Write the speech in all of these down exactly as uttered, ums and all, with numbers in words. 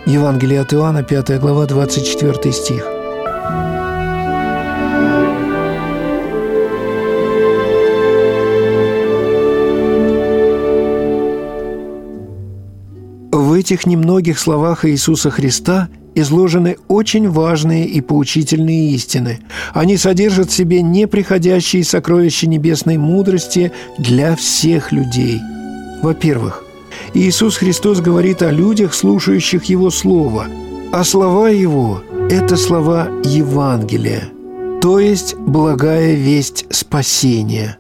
Евангелие от Иоанна, пятая глава, двадцать четвёртый стих. В этих немногих словах Иисуса Христа изложены очень важные и поучительные истины. Они содержат в себе неприходящие сокровища небесной мудрости для всех людей. Во-первых, Иисус Христос говорит о людях, слушающих Его Слово, а слова Его – это слова Евангелия, то есть благая весть спасения.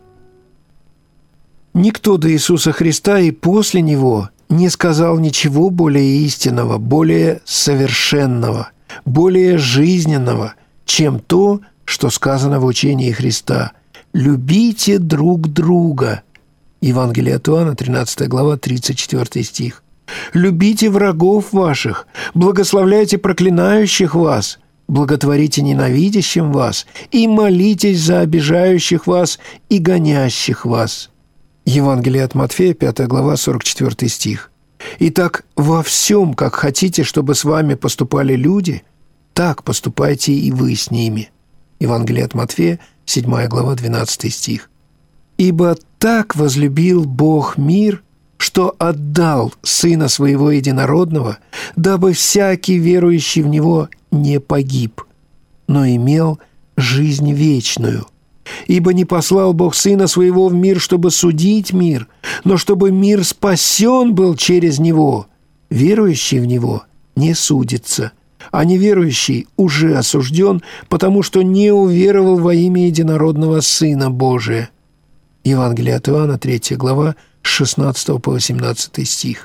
Никто до Иисуса Христа и после Него не сказал ничего более истинного, более совершенного, более жизненного, чем то, что сказано в учении Христа: «Любите друг друга». Евангелие от Иоанна, тринадцатая глава, тридцать четвёртый стих. «Любите врагов ваших, благословляйте проклинающих вас, благотворите ненавидящим вас и молитесь за обижающих вас и гонящих вас». Евангелие от Матфея, пятая глава, сорок четвёртый стих. «Итак, во всем, как хотите, чтобы с вами поступали люди, так поступайте и вы с ними». Евангелие от Матфея, седьмая глава, двенадцатый стих. «Ибо так возлюбил Бог мир, что отдал Сына Своего Единородного, дабы всякий верующий в Него не погиб, но имел жизнь вечную. Ибо не послал Бог Сына Своего в мир, чтобы судить мир, но чтобы мир спасен был через Него. Верующий в Него не судится, а неверующий уже осужден, потому что не уверовал во имя Единородного Сына Божия». Евангелие от Иоанна, третья глава, с шестнадцатого по восемнадцатый стих.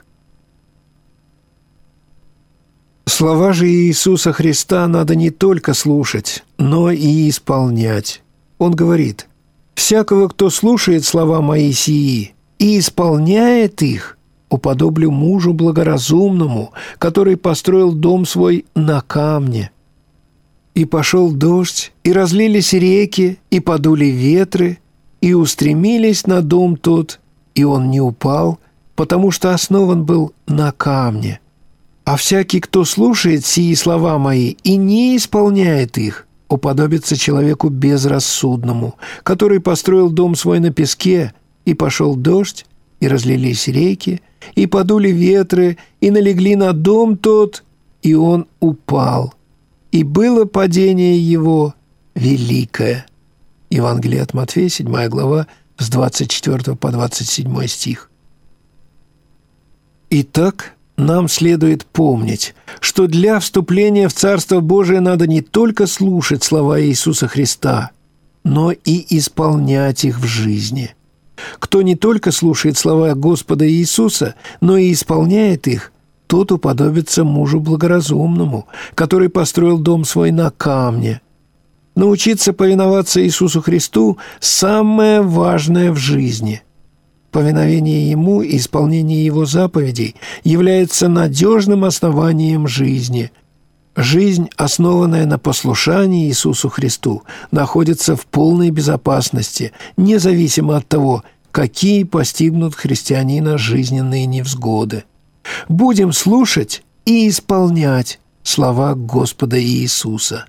Слова же Иисуса Христа надо не только слушать, но и исполнять. Он говорит: «Всякого, кто слушает слова мои сии и исполняет их, уподоблю мужу благоразумному, который построил дом свой на камне. И пошел дождь, и разлились реки, и подули ветры, и устремились на дом тот, и он не упал, потому что основан был на камне. А всякий, кто слушает сии слова мои и не исполняет их, уподобится человеку безрассудному, который построил дом свой на песке, и пошел дождь, и разлились реки, и подули ветры, и налегли на дом тот, и он упал. И было падение его великое». Евангелие от Матфея, седьмая глава, с двадцать четвёртого по двадцать седьмой стих. Итак, нам следует помнить, что для вступления в Царство Божие надо не только слушать слова Иисуса Христа, но и исполнять их в жизни. Кто не только слушает слова Господа Иисуса, но и исполняет их, тот уподобится мужу благоразумному, который построил дом свой на камне. Научиться повиноваться Иисусу Христу – самое важное в жизни. Повиновение Ему и исполнение Его заповедей является надежным основанием жизни. Жизнь, основанная на послушании Иисусу Христу, находится в полной безопасности, независимо от того, какие постигнут христианина жизненные невзгоды. Будем слушать и исполнять слова Господа Иисуса.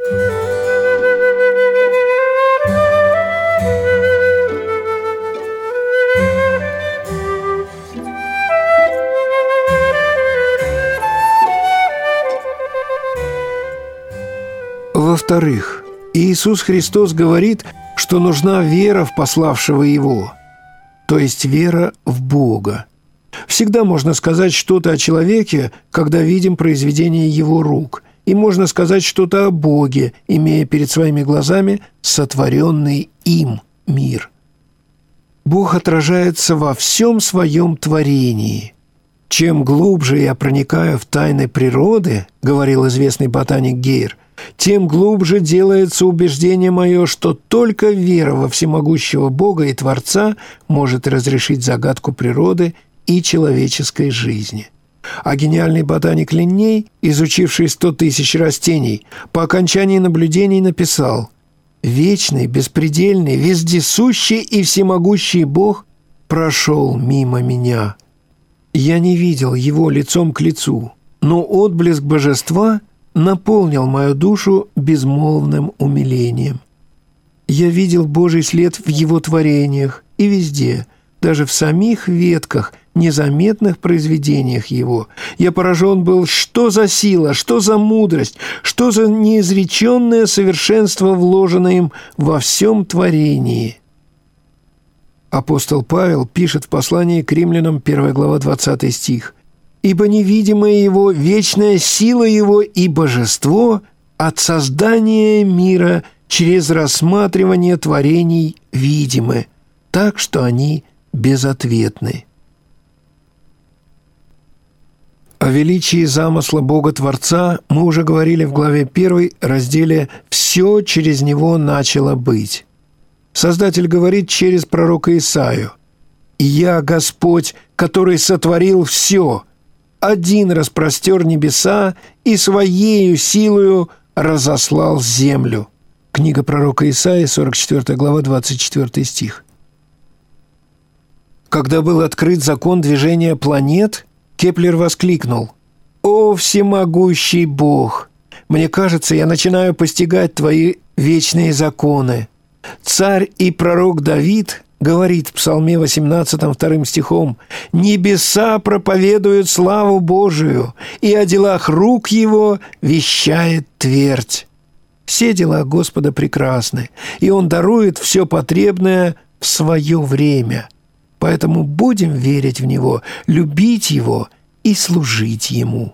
Во-вторых, Иисус Христос говорит, что нужна вера в пославшего Его, то есть вера в Бога. Всегда можно сказать что-то о человеке, когда видим произведение Его рук, и можно сказать что-то о Боге, имея перед своими глазами сотворенный им мир. Бог отражается во всем своем творении. «Чем глубже я проникаю в тайны природы, — говорил известный ботаник Гейр, — тем глубже делается убеждение мое, что только вера во всемогущего Бога и Творца может разрешить загадку природы и человеческой жизни». А гениальный ботаник Линней, изучивший сто тысяч растений, по окончании наблюдений написал: «Вечный, беспредельный, вездесущий и всемогущий Бог прошел мимо меня. Я не видел Его лицом к лицу, но отблеск божества наполнил мою душу безмолвным умилением. Я видел Божий след в Его творениях и везде, даже в самих ветках, незаметных произведениях Его. Я поражен был, что за сила, что за мудрость, что за неизреченное совершенство вложено им во всем творении. Апостол Павел пишет в послании к римлянам, первая глава, двадцатый стих. «Ибо невидимая Его, вечная сила Его и божество от создания мира через рассматривание творений видимы, так что они безответны». О величии замысла Бога-Творца мы уже говорили в главе первой, разделе «Все через Него начало быть». Создатель говорит через пророка Исаию: «И я, Господь, который сотворил все, один распростер небеса и своею силою разослал землю». Книга пророка Исаии, сорок четвёртая глава, двадцать четвёртый стих. Когда был открыт закон движения планет, Кеплер воскликнул: «О, всемогущий Бог! Мне кажется, я начинаю постигать Твои вечные законы». Царь и пророк Давид говорит в Псалме восемнадцатом, вторым стихом: «Небеса проповедуют славу Божию, и о делах рук Его вещает твердь». Все дела Господа прекрасны, и Он дарует все потребное в свое время. Поэтому будем верить в Него, любить Его и служить Ему.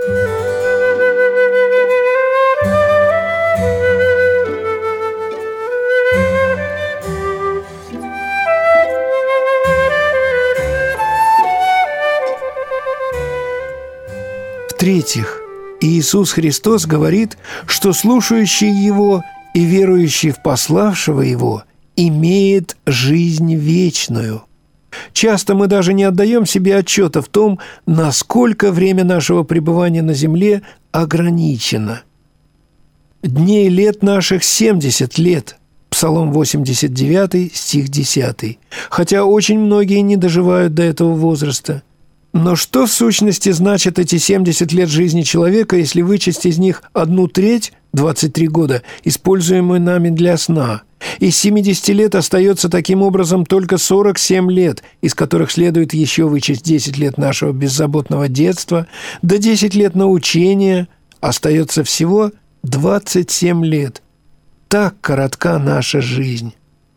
В-третьих, Иисус Христос говорит, что слушающий Его и верующий в пославшего Его имеет жизнь вечную. Часто мы даже не отдаем себе отчета в том, насколько время нашего пребывания на земле ограничено. «Дней лет наших семьдесят лет», Псалом восемьдесят девятый, стих десятый, хотя очень многие не доживают до этого возраста. Но что в сущности значит эти семьдесят лет жизни человека, если вычесть из них одну треть, двадцать три года, используемую нами для сна? Из семидесяти лет остается таким образом только сорок семь лет, из которых следует еще вычесть десять лет нашего беззаботного детства, да десять лет научения, остается всего двадцать семь лет. Так коротка наша жизнь.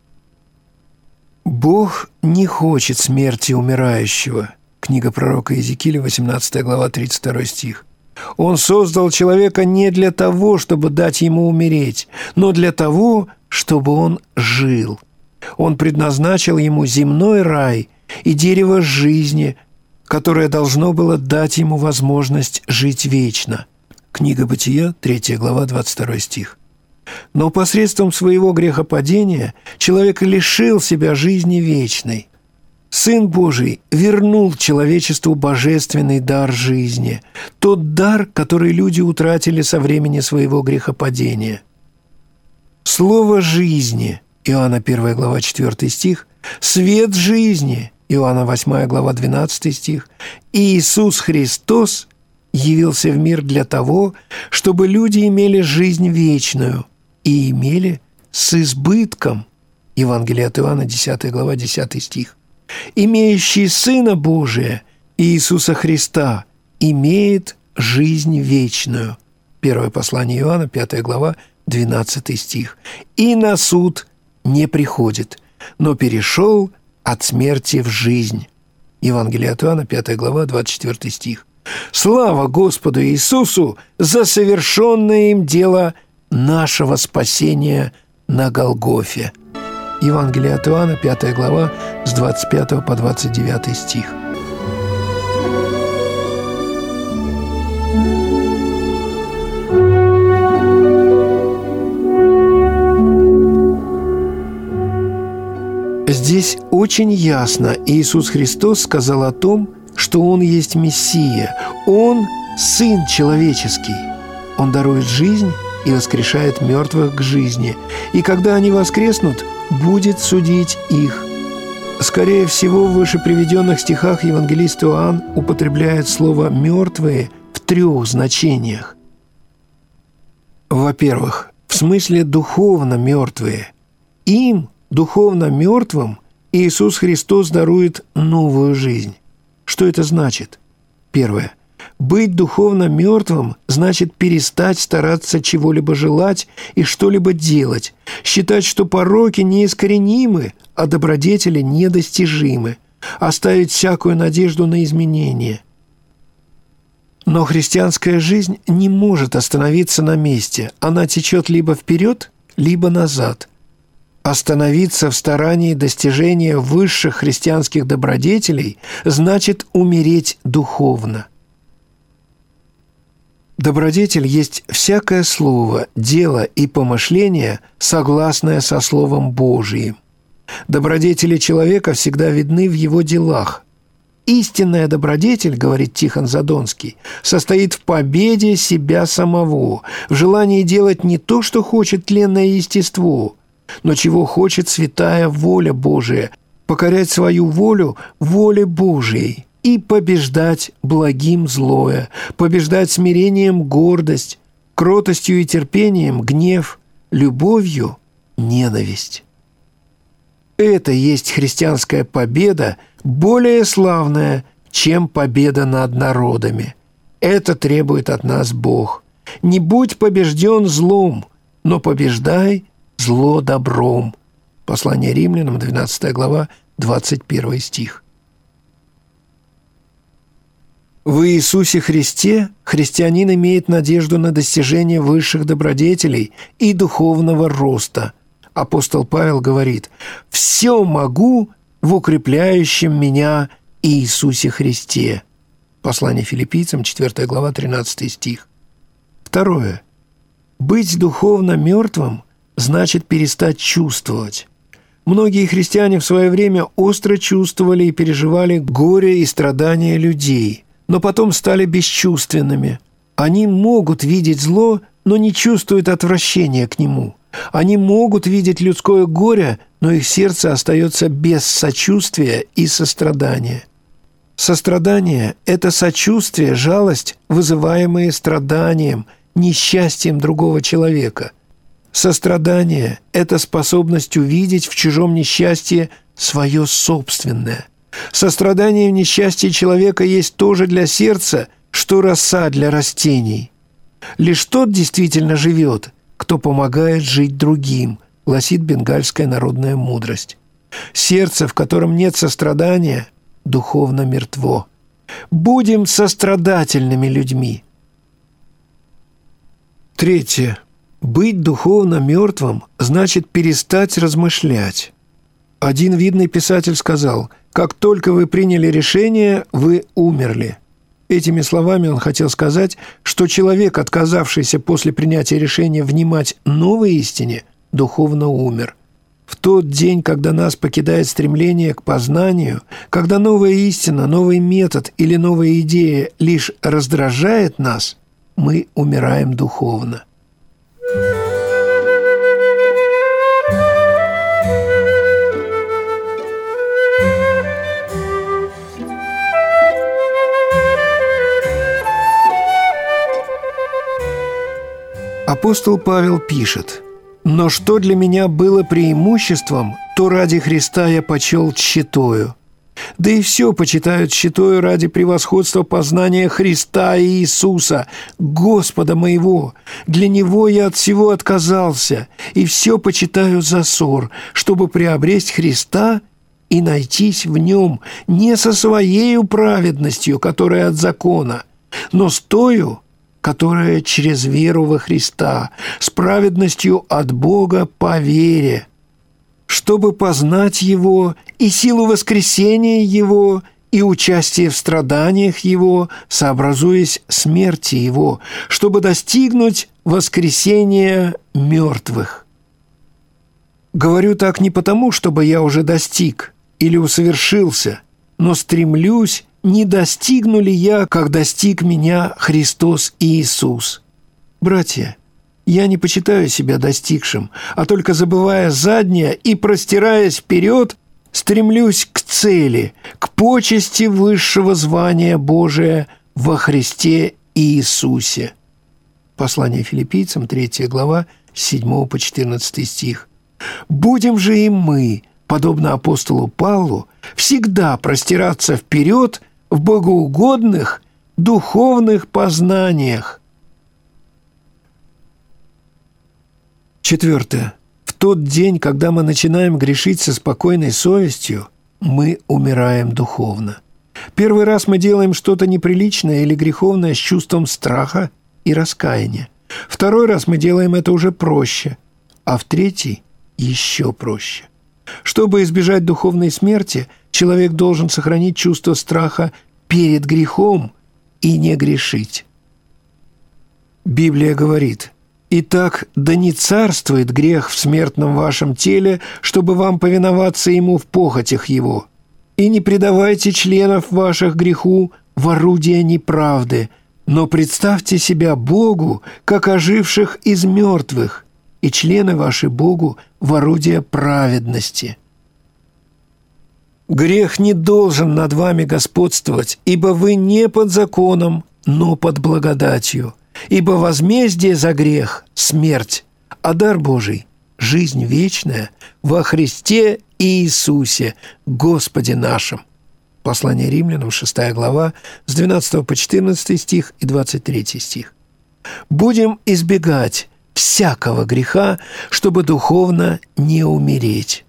Бог не хочет смерти умирающего. Книга пророка Иезекииля, восемнадцатая глава, тридцать второй стих. Он создал человека не для того, чтобы дать ему умереть, но для того, чтобы он жил. Он предназначил ему земной рай и дерево жизни, которое должно было дать ему возможность жить вечно. Книга Бытия, третья глава, двадцать второй стих. Но посредством своего грехопадения человек лишил себя жизни вечной. Сын Божий вернул человечеству божественный дар жизни, тот дар, который люди утратили со времени своего грехопадения. Слово жизни, Иоанна первая глава, четвёртый стих, свет жизни, Иоанна восьмая глава, двенадцатый стих, и Иисус Христос явился в мир для того, чтобы люди имели жизнь вечную и имели с избытком, Евангелие от Иоанна, десятая глава, десятый стих. Имеющий Сына Божия, Иисуса Христа, имеет жизнь вечную. Первое послание Иоанна, пятая глава, двенадцатый стих. И на суд не приходит, но перешел от смерти в жизнь. Евангелие от Иоанна, пятая глава, двадцать четвёртый стих. Слава Господу Иисусу за совершенное им дело нашего спасения на Голгофе. Евангелие от Иоанна, пятая глава, с двадцать пятого по двадцать девятый стих. Здесь очень ясно Иисус Христос сказал о том, что Он есть Мессия, Он – Сын человеческий. Он дарует жизнь и воскрешает мертвых к жизни, и когда они воскреснут, будет судить их. Скорее всего, в выше приведенных стихах евангелист Иоанн употребляет слово «мертвые» в трех значениях. Во-первых, в смысле духовно мертвые. Им, духовно мертвым, Иисус Христос дарует новую жизнь. Что это значит? Первое. Быть духовно мертвым значит перестать стараться чего-либо желать и что-либо делать, считать, что пороки неискоренимы, а добродетели недостижимы, оставить всякую надежду на изменение. Но христианская жизнь не может остановиться на месте. Она течет либо вперед, либо назад. Остановиться в старании достижения высших христианских добродетелей значит умереть духовно. Добродетель есть всякое слово, дело и помышление, согласное со Словом Божиим. Добродетели человека всегда видны в его делах. Истинная добродетель, говорит Тихон Задонский, состоит в победе себя самого, в желании делать не то, что хочет тленное естество, но чего хочет святая воля Божия, покорять свою волю воле Божией и побеждать благим злое, побеждать смирением гордость, кротостью и терпением гнев, любовью ненависть. Это есть христианская победа, более славная, чем победа над народами. Это требует от нас Бог. Не будь побежден злом, но побеждай зло добром. Послание Римлянам, двенадцатая глава, двадцать первый стих. В Иисусе Христе христианин имеет надежду на достижение высших добродетелей и духовного роста. Апостол Павел говорит: «Все могу в укрепляющем меня Иисусе Христе». Послание Филиппийцам, четвёртая глава, тринадцатый стих. Второе. Быть духовно мертвым значит перестать чувствовать. Многие христиане в свое время остро чувствовали и переживали горе и страдания людей, но потом стали бесчувственными. Они могут видеть зло, но не чувствуют отвращения к нему. Они могут видеть людское горе, но их сердце остается без сочувствия и сострадания. Сострадание – это сочувствие, жалость, вызываемые страданием, несчастьем другого человека. Сострадание – это способность увидеть в чужом несчастье свое собственное. Сострадание в несчастье человека есть тоже для сердца, что роса для растений. Лишь тот действительно живет, кто помогает жить другим, гласит бенгальская народная мудрость. Сердце, в котором нет сострадания, духовно мертво. Будем сострадательными людьми. Третье. Быть духовно мертвым значит перестать размышлять. Один видный писатель сказал: «Как только вы приняли решение, вы умерли». Этими словами он хотел сказать, что человек, отказавшийся после принятия решения внимать новой истине, духовно умер. В тот день, когда нас покидает стремление к познанию, когда новая истина, новый метод или новая идея лишь раздражает нас, мы умираем духовно. Апостол Павел пишет: «Но что для меня было преимуществом, то ради Христа я почел тщетою. Да и все почитают тщетою ради превосходства познания Христа и Иисуса, Господа моего. Для Него я от всего отказался, и все почитаю за ссор, чтобы приобресть Христа и найтись в Нем не со своею праведностью, которая от закона, но с тою, которая через веру во Христа, с праведностью от Бога по вере, чтобы познать Его и силу воскресения Его и участие в страданиях Его, сообразуясь смерти Его, чтобы достигнуть воскресения мертвых». Говорю так не потому, чтобы я уже достиг или усовершился, но стремлюсь, не достигну ли я, как достиг меня Христос Иисус. Братья, я не почитаю себя достигшим, а только забывая заднее и простираясь вперед, стремлюсь к цели, к почести высшего звания Божия во Христе Иисусе». Послание Филиппийцам, третья глава, с седьмого по четырнадцатый стих. «Будем же и мы, подобно апостолу Павлу, всегда простираться вперед в богоугодных духовных познаниях». Четвертое. В тот день, когда мы начинаем грешить со спокойной совестью, мы умираем духовно. Первый раз мы делаем что-то неприличное или греховное с чувством страха и раскаяния. Второй раз мы делаем это уже проще, а в третий – еще проще. Чтобы избежать духовной смерти, человек должен сохранить чувство страха перед грехом и не грешить. Библия говорит: «Итак, да не царствует грех в смертном вашем теле, чтобы вам повиноваться ему в похотях его. И не предавайте членов ваших греху в орудие неправды, но представьте себя Богу, как оживших из мертвых, и члены ваши Богу в орудие праведности». Грех не должен над вами господствовать, ибо вы не под законом, но под благодатью. Ибо возмездие за грех – смерть, а дар Божий – жизнь вечная во Христе Иисусе, Господе нашим. Послание Римлянам, шестая глава, с двенадцатого по четырнадцатый стих и двадцать третий стих. Будем избегать всякого греха, чтобы духовно не умереть.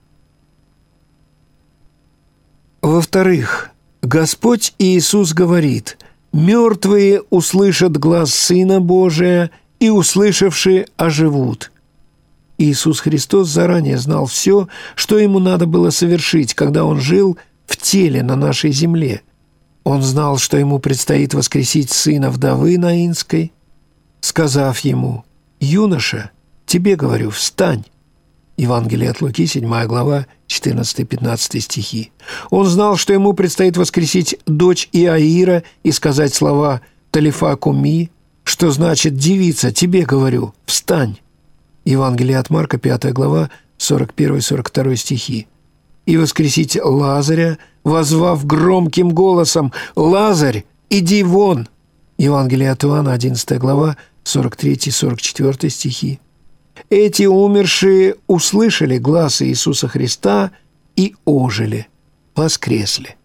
Во-вторых, Господь Иисус говорит: «Мертвые услышат глас Сына Божия, и, услышавшие, оживут». Иисус Христос заранее знал все, что Ему надо было совершить, когда Он жил в теле на нашей земле. Он знал, что Ему предстоит воскресить сына вдовы Наинской, сказав Ему: «Юноша, тебе говорю, встань». Евангелие от Луки, седьмая глава, четырнадцатый-пятнадцатый стихи. Он знал, что ему предстоит воскресить дочь Иаира и сказать слова «Талифа куми», что значит «девица, тебе говорю, встань». Евангелие от Марка, пятая глава, сорок первый сорок второй стихи. И воскресить Лазаря, воззвав громким голосом: «Лазарь, иди вон». Евангелие от Иоанна, одиннадцатая глава, сорок третий сорок четвёртый стихи. Эти умершие услышали глас Иисуса Христа и ожили, воскресли.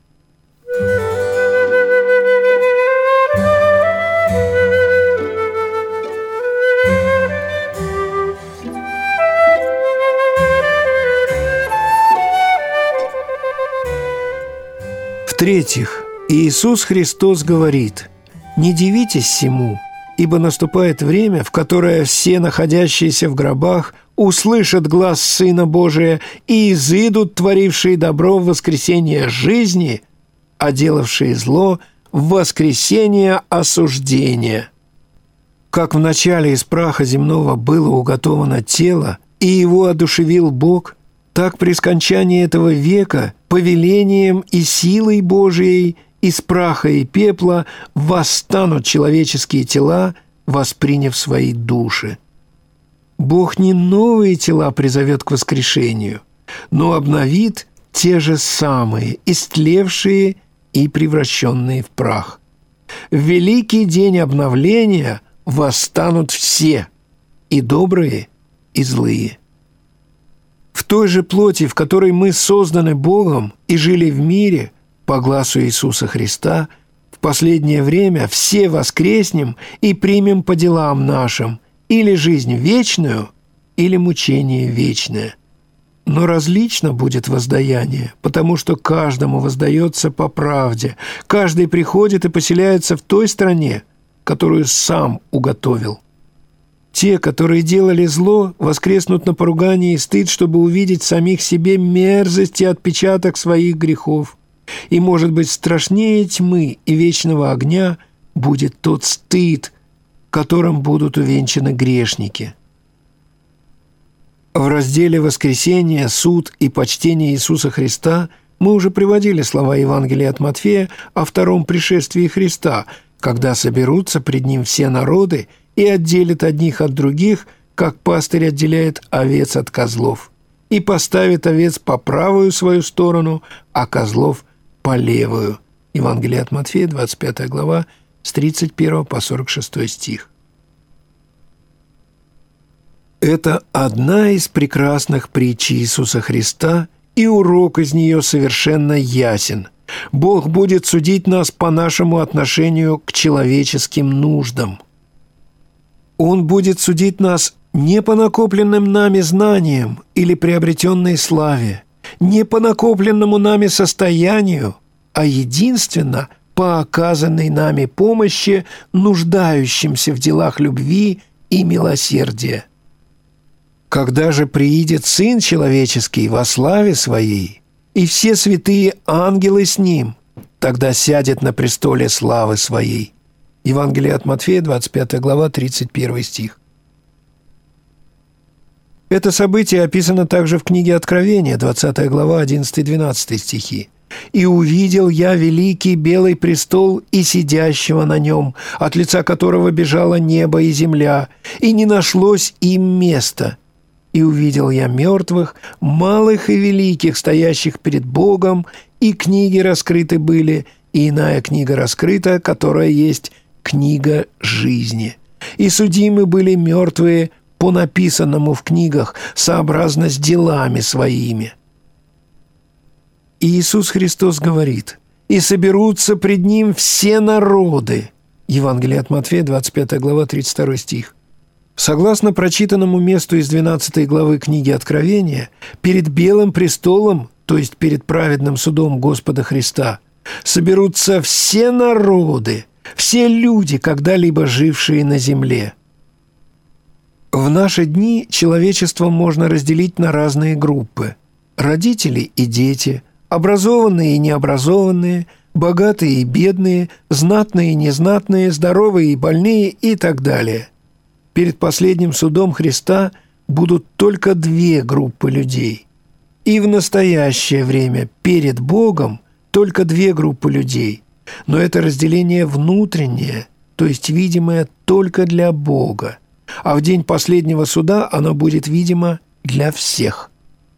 В-третьих, Иисус Христос говорит: «Не дивитесь сему, ибо наступает время, в которое все находящиеся в гробах услышат глас Сына Божия и изыдут, творившие добро в воскресение жизни, а делавшие зло в воскресение осуждения». Как вначале из праха земного было уготовано тело, и его одушевил Бог, так при скончании этого века повелением и силой Божией из праха и пепла восстанут человеческие тела, восприняв свои души. Бог не новые тела призовет к воскрешению, но обновит те же самые, истлевшие и превращенные в прах. В великий день обновления восстанут все, и добрые, и злые. В той же плоти, в которой мы созданы Богом и жили в мире, по гласу Иисуса Христа, в последнее время все воскреснем и примем по делам нашим или жизнь вечную, или мучение вечное. Но различно будет воздаяние, потому что каждому воздается по правде, каждый приходит и поселяется в той стране, которую сам уготовил. Те, которые делали зло, воскреснут на поругание и стыд, чтобы увидеть в самих себе мерзость и отпечаток своих грехов. И, может быть, страшнее тьмы и вечного огня будет тот стыд, которым будут увенчаны грешники. В разделе «Воскресение, суд и почтение Иисуса Христа» мы уже приводили слова Евангелия от Матфея о втором пришествии Христа, когда соберутся пред Ним все народы и отделят одних от других, как пастырь отделяет овец от козлов, и поставит овец по правую свою сторону, а козлов по левую. Евангелие от Матфея, двадцать пятая глава, с тридцать первого по сорок шестой стих. Это одна из прекрасных притч Иисуса Христа, и урок из нее совершенно ясен. Бог будет судить нас по нашему отношению к человеческим нуждам. Он будет судить нас не по накопленным нами знаниям или приобретенной славе, не по накопленному нами состоянию, а единственно по оказанной нами помощи нуждающимся в делах любви и милосердия. Когда же приидет Сын Человеческий во славе Своей, и все святые ангелы с Ним, тогда сядет на престоле славы Своей». Евангелие от Матфея, двадцать пятая глава, тридцать первый стих. Это событие описано также в книге Откровения, двадцатая глава, одиннадцатый-двенадцатый стихи. «И увидел я великий белый престол и сидящего на нем, от лица которого бежало небо и земля, и не нашлось им места. И увидел я мертвых, малых и великих, стоящих перед Богом, и книги раскрыты были, и иная книга раскрыта, которая есть книга жизни. И судимы были мертвые по написанному в книгах, сообразно с делами своими». И Иисус Христос говорит: «И соберутся пред Ним все народы». Евангелие от Матфея, двадцать пятая глава, тридцать второй стих. Согласно прочитанному месту из двенадцатой главы книги Откровения, перед белым престолом, то есть перед праведным судом Господа Христа, соберутся все народы, все люди, когда-либо жившие на земле. В наши дни человечество можно разделить на разные группы: родители и дети, образованные и необразованные, богатые и бедные, знатные и незнатные, здоровые и больные и так далее. Перед последним судом Христа будут только две группы людей. И в настоящее время перед Богом только две группы людей. Но это разделение внутреннее, то есть видимое только для Бога. А в день последнего суда оно будет видимо для всех.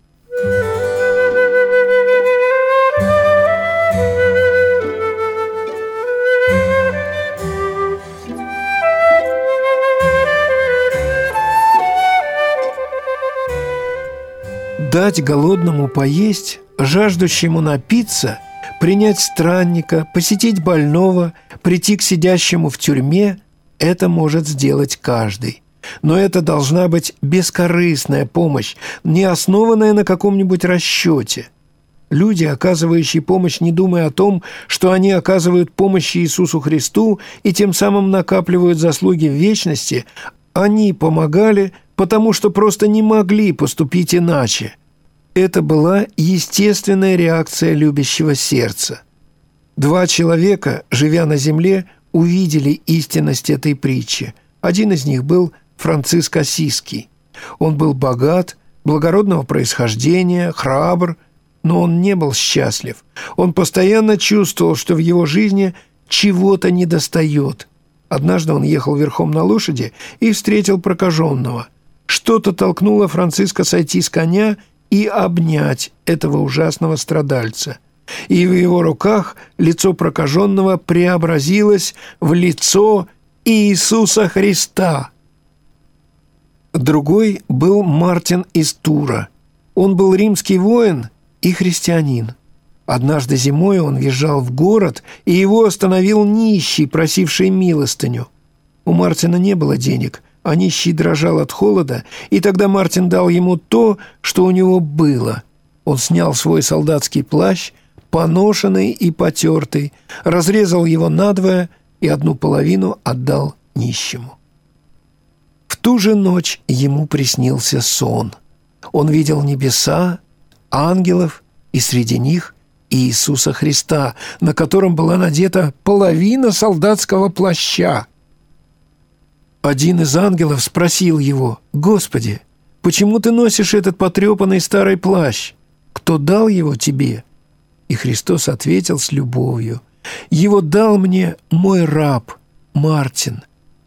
Дать голодному поесть, жаждущему напиться, принять странника, посетить больного, прийти к сидящему в тюрьме – это может сделать каждый. Но это должна быть бескорыстная помощь, не основанная на каком-нибудь расчете. Люди, оказывающие помощь, не думая о том, что они оказывают помощь Иисусу Христу и тем самым накапливают заслуги в вечности, они помогали, потому что просто не могли поступить иначе. Это была естественная реакция любящего сердца. Два человека, живя на земле, увидели истинность этой притчи. Один из них был Франциск Ассизский. Он был богат, благородного происхождения, храбр, но он не был счастлив. Он постоянно чувствовал, что в его жизни чего-то недостает. Однажды он ехал верхом на лошади и встретил прокаженного. Что-то толкнуло Франциска сойти с коня и обнять этого ужасного страдальца. И в его руках лицо прокаженного преобразилось в лицо Иисуса Христа. Другой был Мартин из Тура. Он был римский воин и христианин. Однажды зимой он въезжал в город, и его остановил нищий, просивший милостыню. У Мартина не было денег, а нищий дрожал от холода, и тогда Мартин дал ему то, что у него было. Он снял свой солдатский плащ, поношенный и потертый, разрезал его надвое и одну половину отдал нищему. В ту же ночь ему приснился сон. Он видел небеса, ангелов, и среди них Иисуса Христа, на котором была надета половина солдатского плаща. Один из ангелов спросил его: «Господи, почему ты носишь этот потрепанный старый плащ? Кто дал его тебе?» И Христос ответил с любовью: «Его дал мне мой раб Мартин».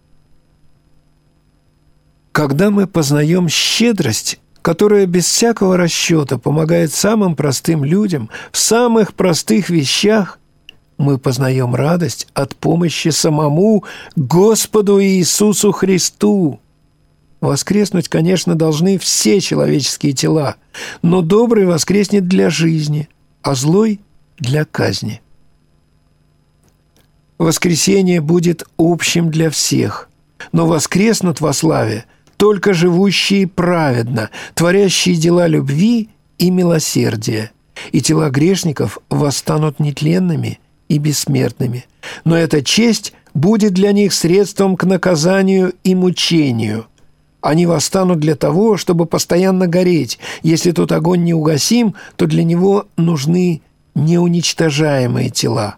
Когда мы познаем щедрость, которая без всякого расчета помогает самым простым людям в самых простых вещах, мы познаем радость от помощи самому Господу Иисусу Христу. Воскреснуть, конечно, должны все человеческие тела, но добрый воскреснет для жизни, а злой – для казни. Воскресение будет общим для всех, но воскреснут во славе только живущие праведно, творящие дела любви и милосердия, и тела грешников восстанут нетленными и бессмертными. Но эта честь будет для них средством к наказанию и мучению. Они восстанут для того, чтобы постоянно гореть. Если тот огонь не угасим, то для него нужны неуничтожаемые тела.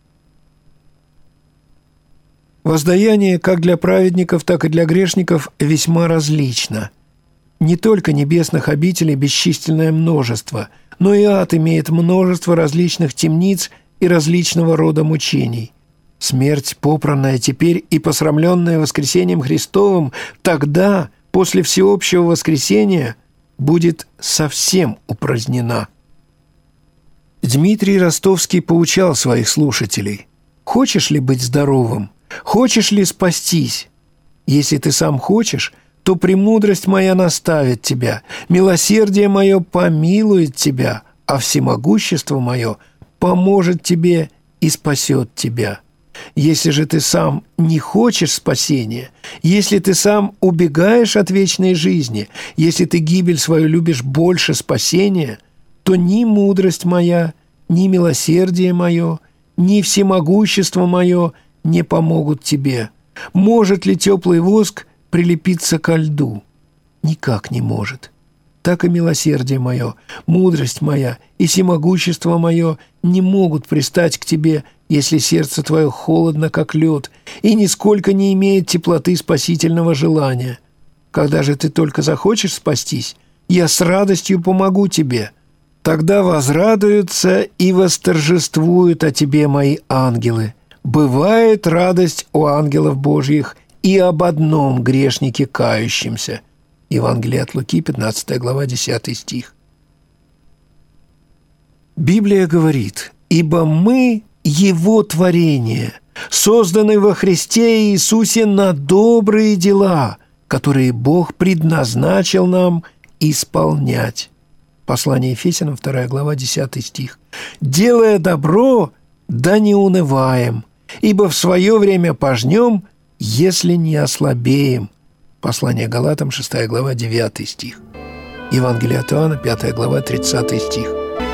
Воздаяние как для праведников, так и для грешников весьма различно. Не только небесных обителей бесчисленное множество, но и ад имеет множество различных темниц и различного рода мучений. Смерть, попранная теперь и посрамленная воскресением Христовым, тогда, после всеобщего воскресения, будет совсем упразднена. Дмитрий Ростовский поучал своих слушателей: «Хочешь ли быть здоровым? Хочешь ли спастись? Если ты сам хочешь, то премудрость моя наставит тебя, милосердие мое помилует тебя, а всемогущество мое поможет тебе и спасет тебя. Если же ты сам не хочешь спасения, если ты сам убегаешь от вечной жизни, если ты гибель свою любишь больше спасения, то ни мудрость моя, ни милосердие мое, ни всемогущество мое не помогут тебе. Может ли теплый воск прилепиться ко льду? Никак не может. Так и милосердие мое, мудрость моя и всемогущество мое не могут пристать к тебе, если сердце твое холодно, как лед, и нисколько не имеет теплоты спасительного желания. Когда же ты только захочешь спастись, я с радостью помогу тебе. Тогда возрадуются и восторжествуют о тебе мои ангелы. Бывает радость у ангелов Божьих и об одном грешнике кающемся». Евангелие от Луки, пятнадцатая глава, десятый стих. Библия говорит: «Ибо мы Его творение, созданы во Христе Иисусе на добрые дела, которые Бог предназначил нам исполнять». Послание Ефесянам, вторая глава, десятый стих. «Делая добро, да не унываем, ибо в свое время пожнем, если не ослабеем». Послание Галатам, шестая глава, девятый стих. Евангелие от Иоанна, пятая глава, тридцатый стих.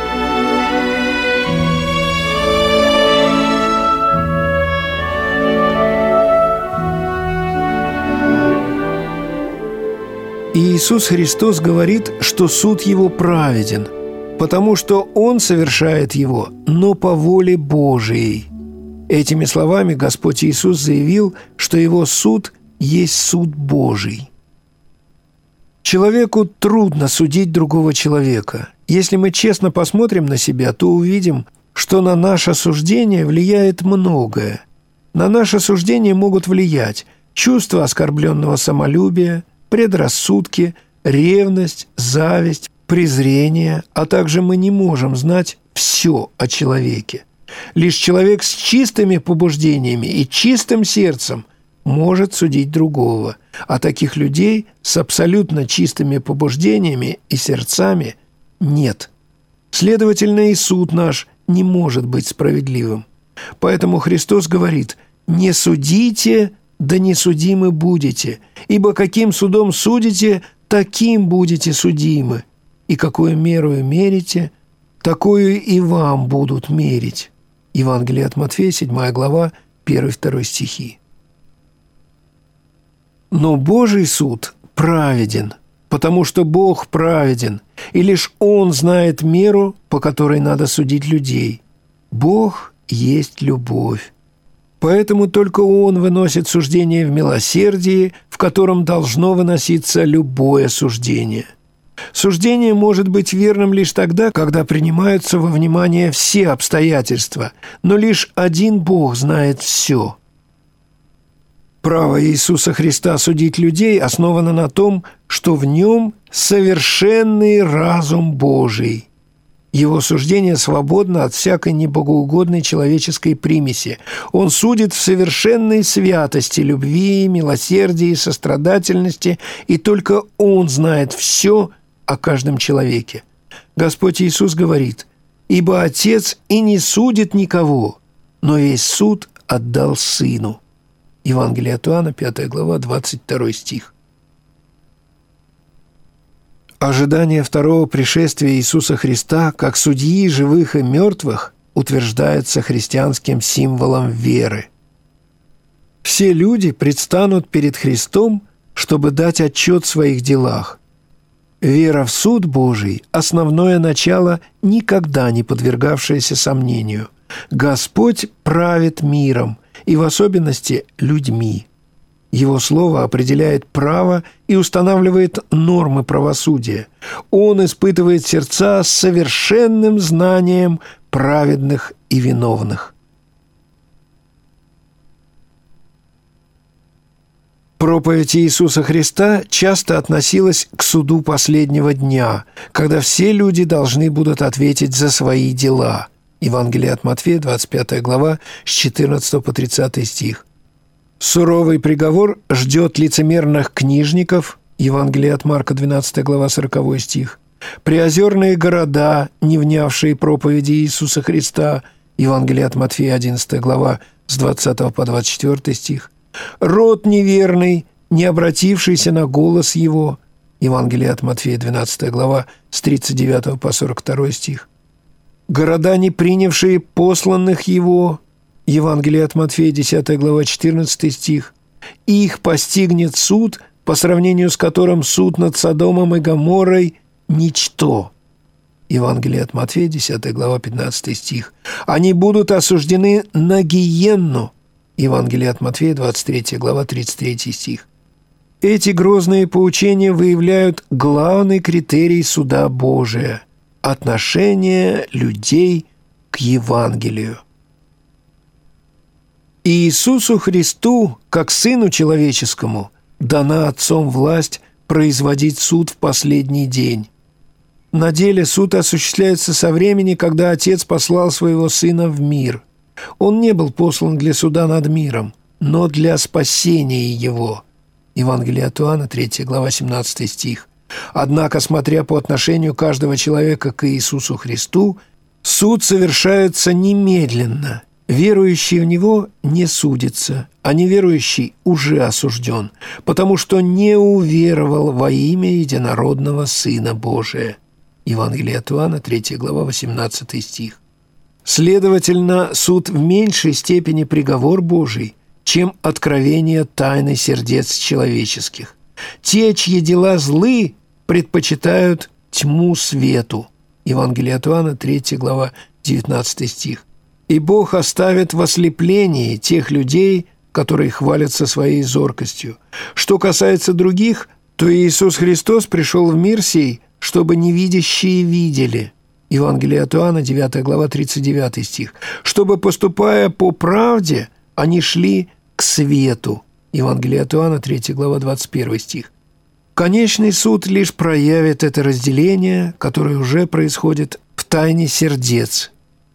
И Иисус Христос говорит, что суд Его праведен, потому что Он совершает его, но по воле Божией. Этими словами Господь Иисус заявил, что Его суд есть суд Божий. Человеку трудно судить другого человека. Если мы честно посмотрим на себя, то увидим, что на наше суждение влияет многое. На наше суждение могут влиять чувство оскорбленного самолюбия, предрассудки, ревность, зависть, презрение, а также мы не можем знать все о человеке. Лишь человек с чистыми побуждениями и чистым сердцем может судить другого, а таких людей с абсолютно чистыми побуждениями и сердцами нет. Следовательно, и суд наш не может быть справедливым. Поэтому Христос говорит: «Не судите, да не судимы будете, ибо каким судом судите, таким будете судимы, и какую меру мерите, такую и вам будут мерить». Евангелие от Матфея, седьмая глава, первый-второй стихи. Но Божий суд праведен, потому что Бог праведен, и лишь Он знает меру, по которой надо судить людей. Бог есть любовь. Поэтому только Он выносит суждение в милосердии, в котором должно выноситься любое суждение. Суждение может быть верным лишь тогда, когда принимаются во внимание все обстоятельства, но лишь один Бог знает все. Право Иисуса Христа судить людей основано на том, что в Нем совершенный разум Божий. Его суждение свободно от всякой небогоугодной человеческой примеси. Он судит в совершенной святости, любви, милосердии, сострадательности, и только Он знает все о каждом человеке. Господь Иисус говорит: «Ибо Отец и не судит никого, но весь суд отдал Сыну». Евангелие от Иоанна, пятая глава, двадцать второй стих. Ожидание второго пришествия Иисуса Христа как судьи живых и мертвых утверждается христианским символом веры. Все люди предстанут перед Христом, чтобы дать отчет в своих делах. Вера в суд Божий – основное начало, никогда не подвергавшееся сомнению. Господь правит миром, и в особенности людьми. Его слово определяет право и устанавливает нормы правосудия. Он испытывает сердца с совершенным знанием праведных и виновных. Проповедь Иисуса Христа часто относилась к суду последнего дня, когда все люди должны будут ответить за свои дела. Евангелие от Матфея, двадцать пятая глава, с четырнадцатого по тридцатый стих. Суровый приговор ждет лицемерных книжников. Евангелие от Марка, двенадцатая глава, сороковой стих. Приозерные города, не внявшие проповеди Иисуса Христа. Евангелие от Матфея, одиннадцатая глава, с двадцатого по двадцать четвёртый стих. Род неверный, не обратившийся на голос Его. Евангелие от Матфея, двенадцатая глава, с тридцать девятого по сорок второй стих. Города, не принявшие посланных Его. Евангелие от Матфея, десятая глава, четырнадцатый стих. «Их постигнет суд, по сравнению с которым суд над Содомом и Гоморрой – ничто». Евангелие от Матфея, десятая глава, пятнадцатый стих. «Они будут осуждены на гиенну». Евангелие от Матфея, двадцать третья глава, тридцать третий стих. Эти грозные поучения выявляют главный критерий суда Божия – отношение людей к Евангелию. И Иисусу Христу, как Сыну Человеческому, дана Отцом власть производить суд в последний день. На деле суд осуществляется со времени, когда Отец послал Своего Сына в мир. Он не был послан для суда над миром, но для спасения его. Евангелие от Иоанна, третья глава, семнадцатый стих. Однако, смотря по отношению каждого человека к Иисусу Христу, суд совершается немедленно. Верующий в Него не судится, а неверующий уже осужден, потому что не уверовал во имя единородного Сына Божия. Евангелие от Иоанна, третья глава, восемнадцатый стих. Следовательно, суд в меньшей степени приговор Божий, чем откровение тайны сердец человеческих. Те, чьи дела злы, предпочитают тьму свету. Евангелие от Иоанна, третья глава, девятнадцатый стих. И Бог оставит в ослеплении тех людей, которые хвалятся своей зоркостью. Что касается других, то Иисус Христос пришел в мир сей, чтобы невидящие видели. Евангелие от Иоанна, девятая глава, тридцать девятый стих. Чтобы, поступая по правде, они шли к свету. Евангелие от Иоанна, третья глава, двадцать первый стих. Конечный суд лишь проявит это разделение, которое уже происходит в тайне сердец.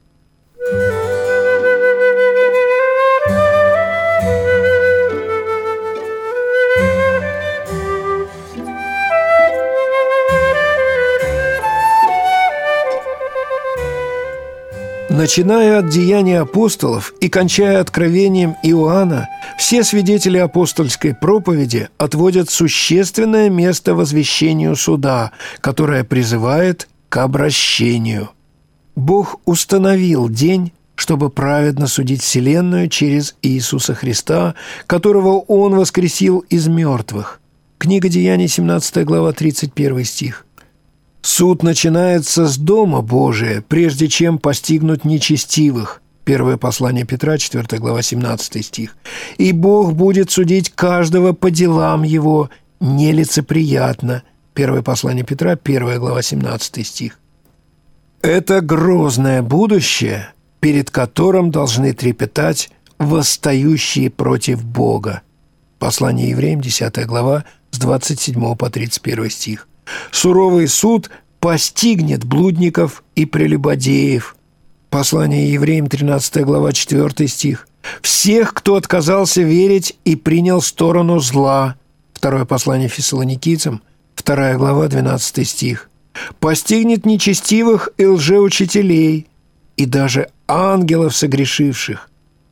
Начиная от деяний апостолов и кончая откровением Иоанна, все свидетели апостольской проповеди отводят существенное место возвещению суда, которое призывает к обращению. Бог установил день, чтобы праведно судить вселенную через Иисуса Христа, которого Он воскресил из мертвых. Книга Деяний, семнадцатая глава, тридцать первый стих. Суд начинается с Дома Божия, прежде чем постигнуть нечестивых. Первое послание Петра, четвёртая глава, семнадцатый стих. «И Бог будет судить каждого по делам его нелицеприятно». Первое послание Петра, первая глава, семнадцатый стих. Это грозное будущее, перед которым должны трепетать восстающие против Бога. Послание евреям, десятая глава, с двадцать седьмого по тридцать первый стих. Суровый суд постигнет блудников и прелюбодеев». Послание евреям, тринадцатая глава, четвёртый стих. «Всех, кто отказался верить и принял сторону зла». Второе послание Фессалоникийцам, вторая глава, двенадцатый стих. «Постигнет нечестивых и лжеучителей, и даже ангелов согрешивших».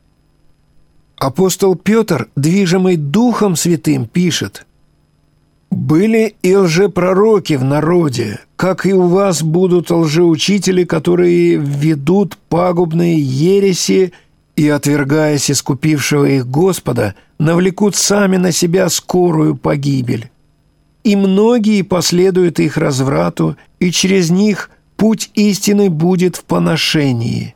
Апостол Петр, движимый Духом Святым, пишет: «Были и лжепророки в народе, как и у вас будут лжеучители, которые введут пагубные ереси и, отвергаясь искупившего их Господа, навлекут сами на себя скорую погибель. И многие последуют их разврату, и через них путь истины будет в поношении.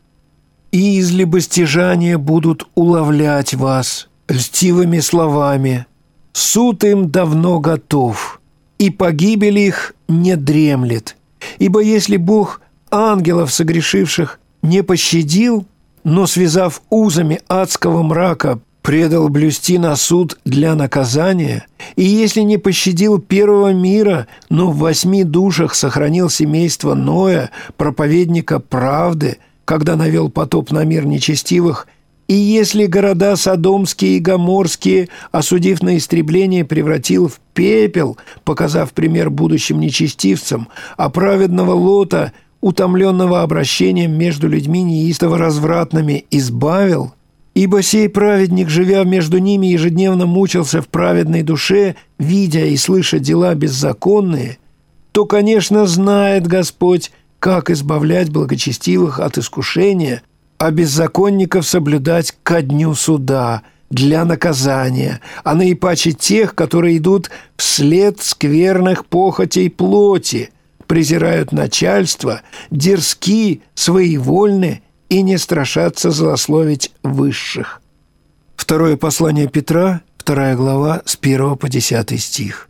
И из любостяжания будут уловлять вас льстивыми словами. Суд им давно готов, и погибель их не дремлет. Ибо если Бог ангелов согрешивших не пощадил, но, связав узами адского мрака, предал блюсти на суд для наказания, и если не пощадил первого мира, но в восьми душах сохранил семейство Ноя, проповедника правды, когда навел потоп на мир нечестивых, и если города Содомские и Гоморские, осудив на истребление, превратил в пепел, показав пример будущим нечестивцам, а праведного Лота, утомленного обращением между людьми неистово развратными, избавил, ибо сей праведник, живя между ними, ежедневно мучился в праведной душе, видя и слыша дела беззаконные, то, конечно, знает Господь, как избавлять благочестивых от искушения, а беззаконников соблюдать ко дню суда, для наказания, а наипаче тех, которые идут вслед скверных похотей плоти, презирают начальство, дерзки, своевольны и не страшатся злословить высших». Второе послание Петра, вторая глава, с первого по десятый стих.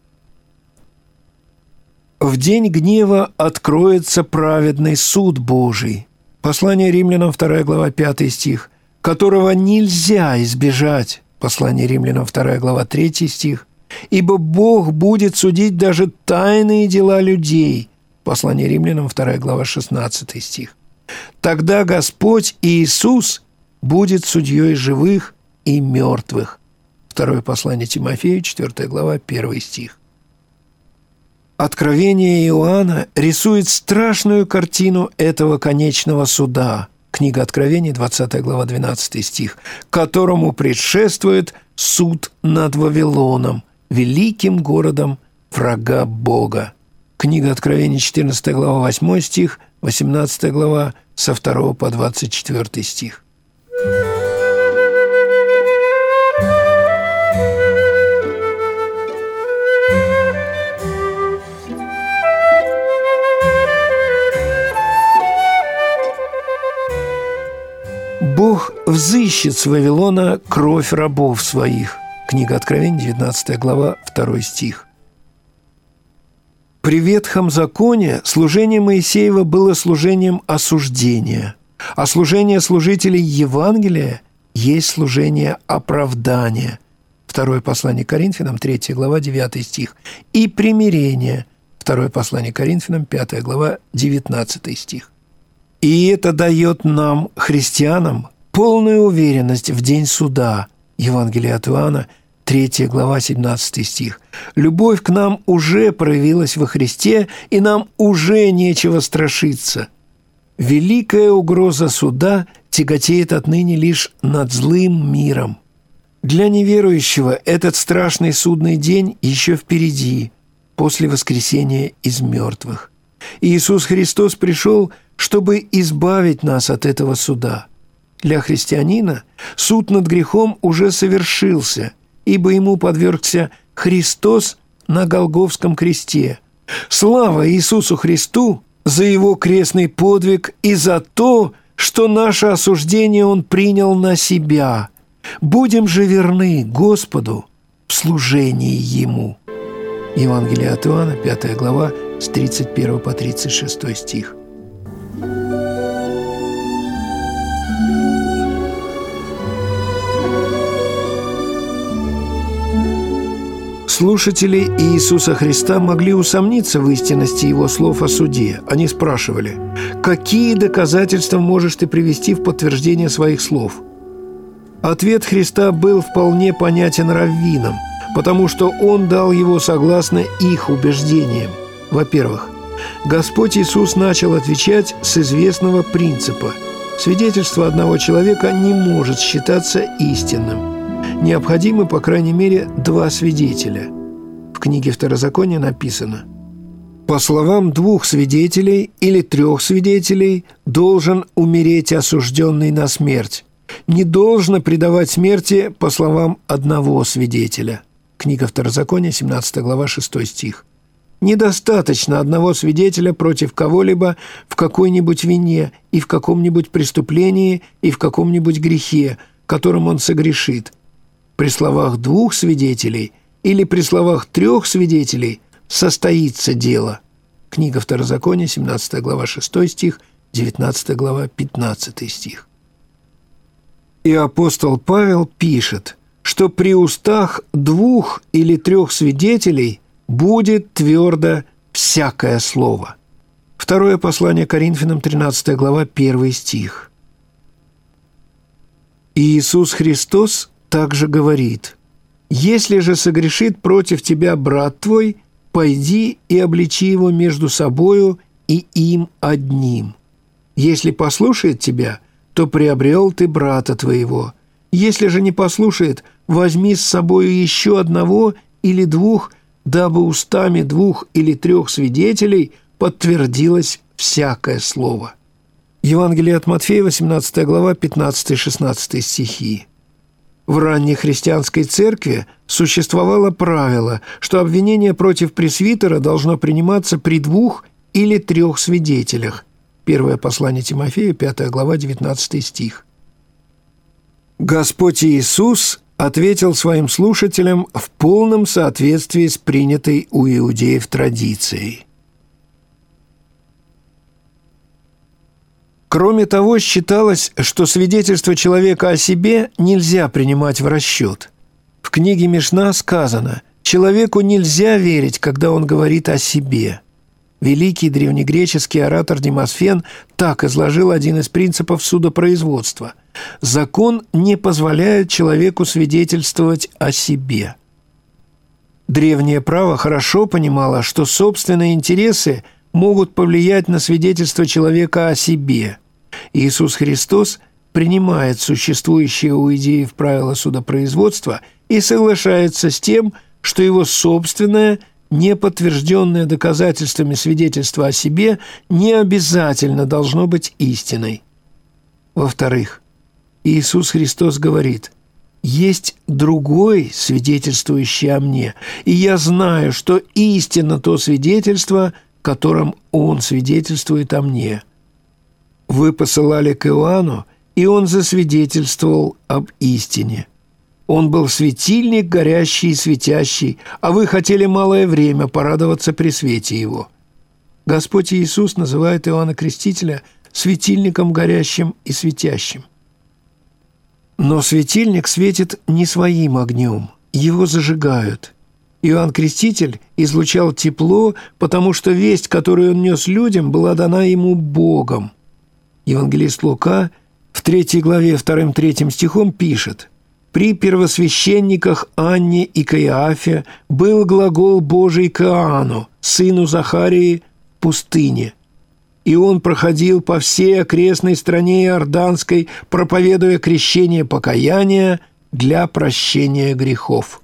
«В день гнева откроется праведный суд Божий». Послание Римлянам, вторая глава, пятый стих. «Которого нельзя избежать». Послание Римлянам, вторая глава, третий стих. «Ибо Бог будет судить даже тайные дела людей». Послание Римлянам, вторая глава, шестнадцатый стих. «Тогда Господь Иисус будет судьей живых и мертвых». Второе послание Тимофею, четвёртая глава, первый стих. Откровение Иоанна рисует страшную картину этого конечного суда. Книга Откровений, двадцатая глава, двенадцатый стих, которому предшествует суд над Вавилоном, великим городом врага Бога. Книга Откровений, четырнадцатая глава, восьмой стих, восемнадцатая глава, со второго по двадцать четвёртый стих. «Бог взыщет с Вавилона кровь рабов своих». Книга Откровений, девятнадцатая глава, второй стих. При Ветхом законе служение Моисеева было служением осуждения, а служение служителей Евангелия есть служение оправдания. Второе послание Коринфянам, третья глава, девятый стих. И примирение. Второе послание Коринфянам, пятая глава, девятнадцатый стих. И это дает нам, христианам, полную уверенность в день суда. Евангелие от Иоанна, третья глава, семнадцатый стих. Любовь к нам уже проявилась во Христе, и нам уже нечего страшиться. Великая угроза суда тяготеет отныне лишь над злым миром. Для неверующего этот страшный судный день еще впереди, после воскресения из мертвых. Иисус Христос пришел, чтобы избавить нас от этого суда. Для христианина суд над грехом уже совершился, ибо ему подвергся Христос на Голгофском кресте. Слава Иисусу Христу за Его крестный подвиг и за то, что наше осуждение Он принял на себя. Будем же верны Господу в служении Ему. Евангелие от Иоанна, пятая глава, с тридцать первого по тридцать шестой стих. Слушатели Иисуса Христа могли усомниться в истинности Его слов о суде. Они спрашивали: «Какие доказательства можешь ты привести в подтверждение своих слов?» Ответ Христа был вполне понятен раввинам, потому что Он дал его согласно их убеждениям. Во-первых, Господь Иисус начал отвечать с известного принципа: свидетельство одного человека не может считаться истинным. Необходимы, по крайней мере, два свидетеля. В книге Второзакония написано: «По словам двух свидетелей или трех свидетелей должен умереть осужденный на смерть. Не должно предавать смерти по словам одного свидетеля». Книга Второзакония, семнадцатая глава, шестой стих. Недостаточно одного свидетеля против кого-либо в какой-нибудь вине и в каком-нибудь преступлении и в каком-нибудь грехе, которым он согрешит. При словах двух свидетелей или при словах трех свидетелей состоится дело. Книга Второзакония, семнадцатая глава, шестой стих, девятнадцатая глава, пятнадцатый стих. И апостол Павел пишет, что при устах двух или трех свидетелей будет твердо всякое слово. Второе послание Коринфянам, тринадцатая глава, первый стих. Иисус Христос также говорит: «Если же согрешит против тебя брат твой, пойди и обличи его между собою и им одним. Если послушает тебя, то приобрел ты брата твоего. Если же не послушает, возьми с собою еще одного или двух, дабы устами двух или трех свидетелей подтвердилось всякое слово». Евангелие от Матфея, восемнадцатая глава, пятнадцатый-шестнадцатый стихи. В ранней христианской церкви существовало правило, что обвинение против пресвитера должно приниматься при двух или трех свидетелях. Первое послание Тимофею, пятая глава, девятнадцатый стих. Господь Иисус ответил своим слушателям в полном соответствии с принятой у иудеев традицией. Кроме того, считалось, что свидетельство человека о себе нельзя принимать в расчет. В книге Мишна сказано: «Человеку нельзя верить, когда он говорит о себе». Великий древнегреческий оратор Демосфен так изложил один из принципов судопроизводства: «Закон не позволяет человеку свидетельствовать о себе». Древнее право хорошо понимало, что собственные интересы могут повлиять на свидетельство человека о себе. Иисус Христос принимает существующие у иудеев правила судопроизводства и соглашается с тем, что его собственное, не подтвержденное доказательствами свидетельство о себе не обязательно должно быть истиной. Во-вторых, Иисус Христос говорит: «Есть другой, свидетельствующий о мне, и я знаю, что истинно то свидетельство, которым Он свидетельствует о мне. Вы посылали к Иоанну, и он засвидетельствовал об истине. Он был светильник, горящий и светящий, а вы хотели малое время порадоваться при свете его». Господь Иисус называет Иоанна Крестителя светильником горящим и светящим. Но светильник светит не своим огнем, его зажигают. Иоанн Креститель излучал тепло, потому что весть, которую он нес людям, была дана ему Богом. Евангелист Лука в третьей главе вторым-третьим стихом пишет: «При первосвященниках Анне и Каиафе был глагол Божий к Иоанну, сыну Захарии, в пустыне. И он проходил по всей окрестной стране Иорданской, проповедуя крещение покаяния для прощения грехов».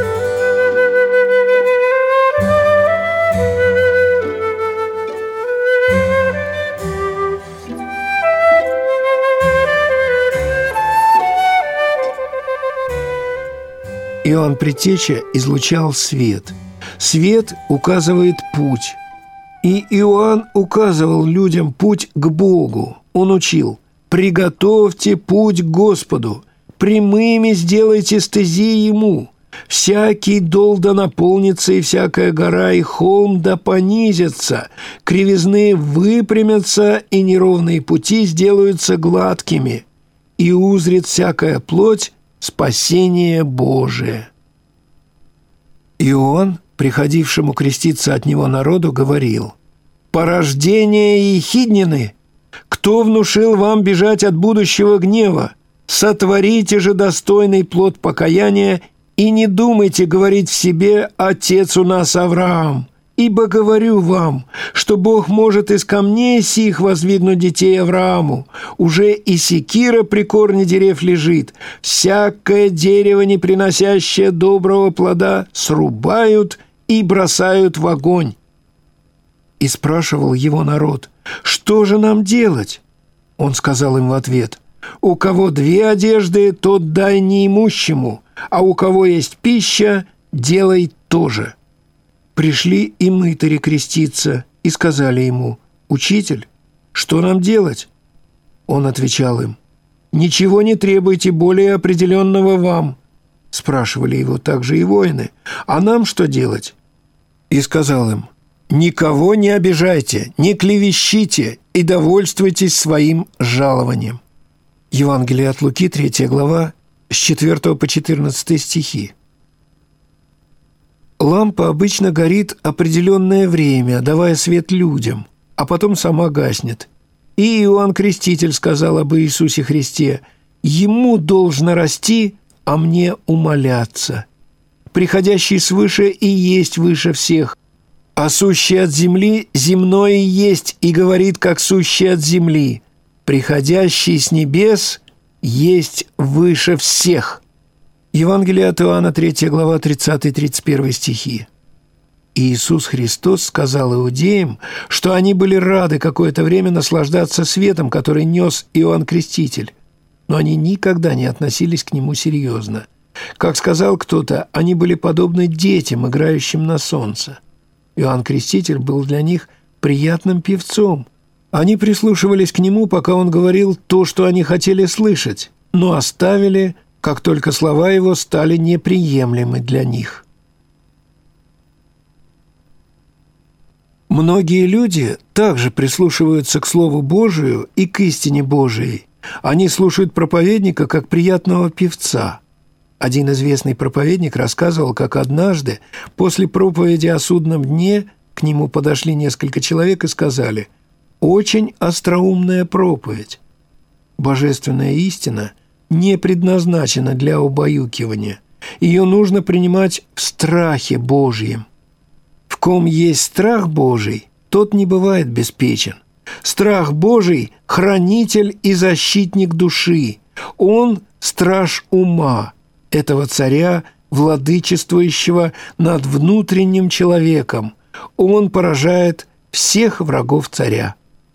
Иоанн Предтеча излучал свет. Свет указывает путь. И Иоанн указывал людям путь к Богу. Он учил: «Приготовьте путь к Господу, прямыми сделайте стези Ему. Всякий дол да наполнится, и всякая гора и холм да понизятся. Кривизны выпрямятся, и неровные пути сделаются гладкими. И узрит всякая плоть спасение Божие». Иоанн, приходившему креститься от него народу, говорил: «Порождение ехиднины! Кто внушил вам бежать от будущего гнева? Сотворите же достойный плод покаяния и не думайте говорить в себе: отец у нас Авраам. Ибо говорю вам, что Бог может из камней сих воздвигнуть детей Аврааму. Уже и секира при корне дерев лежит. Всякое дерево, не приносящее доброго плода, срубают и бросают в огонь». И спрашивал его народ: «Что же нам делать?» Он сказал им в ответ: «У кого две одежды, тот дай неимущему, а у кого есть пища, делай то же». Пришли и мытари креститься и сказали ему: «Учитель, что нам делать?» Он отвечал им: «Ничего не требуйте более определенного вам». Спрашивали его также и воины: «А нам что делать?» И сказал им: «Никого не обижайте, не клевещите и довольствуйтесь своим жалованием». Евангелие от Луки, третья глава, с четвёртого по четырнадцатый стихи. Лампа обычно горит определенное время, давая свет людям, а потом сама гаснет. И Иоанн Креститель сказал об Иисусе Христе: «Ему должно расти, а мне умаляться. Приходящий свыше и есть выше всех, а сущий от земли земное есть и говорит, как сущий от земли. Приходящий с небес есть выше всех». Евангелие от Иоанна, третья глава, тридцатый тридцать первый стихи. Иисус Христос сказал иудеям, что они были рады какое-то время наслаждаться светом, который нес Иоанн Креститель, но они никогда не относились к нему серьезно. Как сказал кто-то, они были подобны детям, играющим на солнце. Иоанн Креститель был для них приятным певцом. Они прислушивались к нему, пока он говорил то, что они хотели слышать, но оставили, как только слова его стали неприемлемы для них. Многие люди также прислушиваются к Слову Божию и к истине Божией. Они слушают проповедника как приятного певца. Один известный проповедник рассказывал, как однажды после проповеди о судном дне к нему подошли несколько человек и сказали: «Очень остроумная проповедь. Божественная истина не предназначена для убаюкивания. Ее нужно принимать в страхе Божьем. В ком есть страх Божий, тот не бывает беспечен. Страх Божий – хранитель и защитник души. Он – страж ума, этого царя, владычествующего над внутренним человеком. Он поражает всех врагов царя».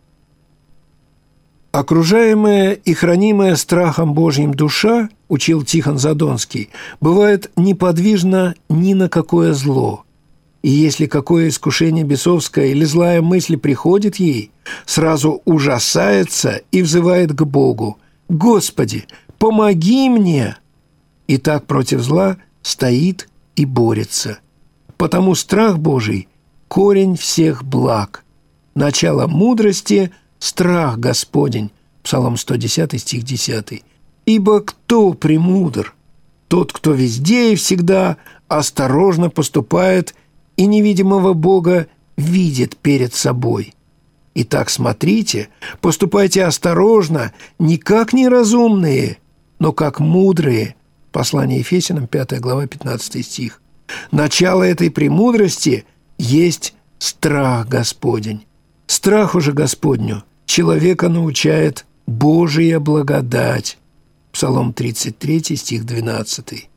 Окружаемая и хранимая страхом Божьим душа, учил Тихон Задонский, бывает неподвижна ни на какое зло. И если какое искушение бесовское или злая мысль приходит ей, сразу ужасается и взывает к Богу: «Господи, помоги мне!» И так против зла стоит и борется. Потому страх Божий – корень всех благ. Начало мудрости – страх Господень. Псалом сто десятый, стих десятый. «Ибо кто премудр? Тот, кто везде и всегда осторожно поступает и невидимого Бога видит перед собой. Итак, смотрите, поступайте осторожно, не как неразумные, но как мудрые». Послание Ефесянам, пятая глава, пятнадцатый стих. Начало этой премудрости есть страх Господень. Страху же Господню человека научает Божия благодать. Псалом тридцать третий, стих двенадцатый.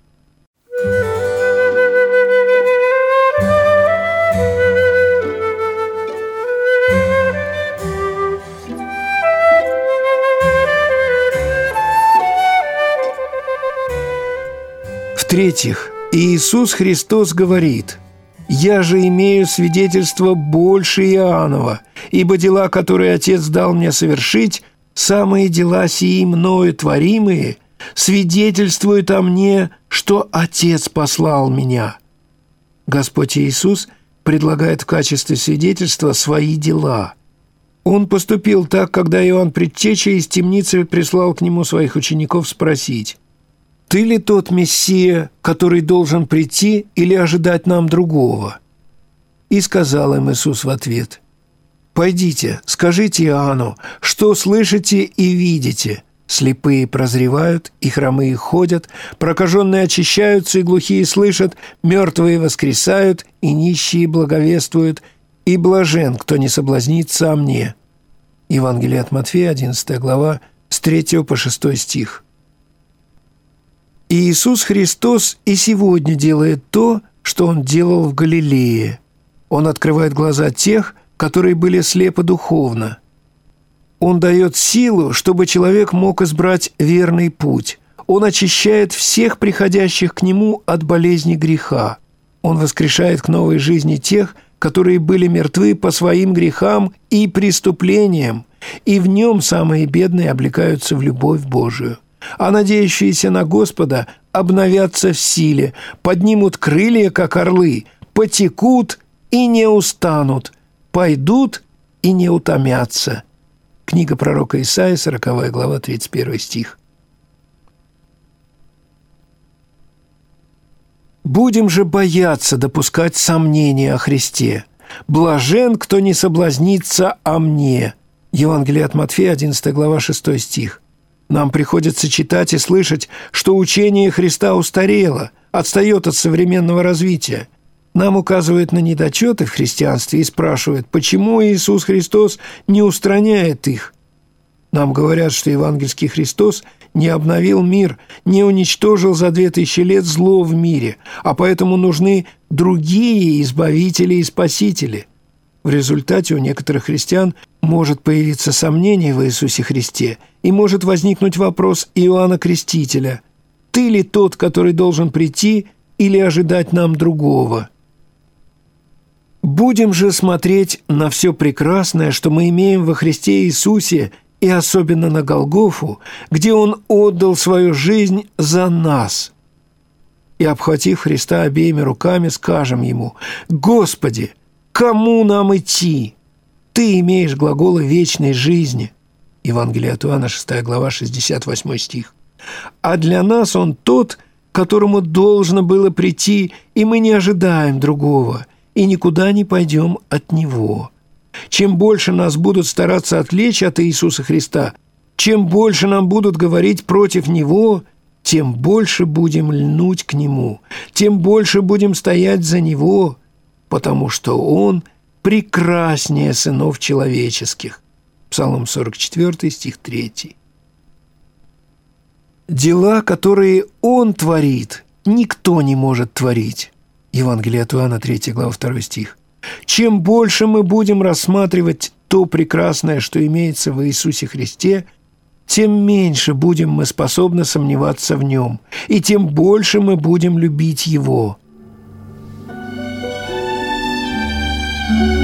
В-третьих, Иисус Христос говорит: «Я же имею свидетельство больше Иоаннова, ибо дела, которые Отец дал мне совершить, самые дела сии мною творимые, свидетельствуют о мне, что Отец послал меня». Господь Иисус предлагает в качестве свидетельства свои дела. Он поступил так, когда Иоанн Предтеча из темницы прислал к нему своих учеников спросить: «Ты ли тот Мессия, который должен прийти, или ожидать нам другого?» И сказал им Иисус в ответ: «Пойдите, скажите Иоанну, что слышите и видите. Слепые прозревают, и хромые ходят, прокаженные очищаются, и глухие слышат, мертвые воскресают, и нищие благовествуют, и блажен, кто не соблазнится о мне». Евангелие от Матфея, одиннадцатая глава, с третьего по шестой стих. И Иисус Христос и сегодня делает то, что Он делал в Галилее. Он открывает глаза тех, которые были слепы духовно. Он дает силу, чтобы человек мог избрать верный путь. Он очищает всех приходящих к Нему от болезни греха. Он воскрешает к новой жизни тех, которые были мертвы по своим грехам и преступлениям, и в Нем самые бедные облекаются в любовь Божию. А надеющиеся на Господа обновятся в силе, поднимут крылья, как орлы, потекут и не устанут, пойдут и не утомятся». Книга пророка Исаии, сороковая глава, тридцать первый стих. «Будем же бояться допускать сомнения о Христе. Блажен, кто не соблазнится о мне». Евангелие от Матфея, одиннадцатая глава, шестой стих. Нам приходится читать и слышать, что учение Христа устарело, отстает от современного развития. Нам указывают на недочеты в христианстве и спрашивают, почему Иисус Христос не устраняет их. Нам говорят, что евангельский Христос не обновил мир, не уничтожил за две тысячи лет зло в мире, а поэтому нужны другие избавители и спасители. В результате у некоторых христиан может появиться сомнение в Иисусе Христе, и может возникнуть вопрос Иоанна Крестителя: «Ты ли тот, который должен прийти, или ожидать нам другого?» Будем же смотреть на все прекрасное, что мы имеем во Христе Иисусе, и особенно на Голгофу, где Он отдал свою жизнь за нас. И, обхватив Христа обеими руками, скажем Ему: «Господи, кому нам идти? Ты имеешь глаголы вечной жизни». Евангелие от Иоанна, шестая глава, шестьдесят восьмой стих. «А для нас Он тот, которому должно было прийти, и мы не ожидаем другого, и никуда не пойдем от Него». Чем больше нас будут стараться отвлечь от Иисуса Христа, чем больше нам будут говорить против Него, тем больше будем льнуть к Нему, тем больше будем стоять за Него, потому что Он прекраснее сынов человеческих. Псалом сорок четвёртый, стих третий. Дела, которые Он творит, никто не может творить. Евангелие от Иоанна, третья глава, второй стих. Чем больше мы будем рассматривать то прекрасное, что имеется в Иисусе Христе, тем меньше будем мы способны сомневаться в Нем, и тем больше мы будем любить Его. Thank you.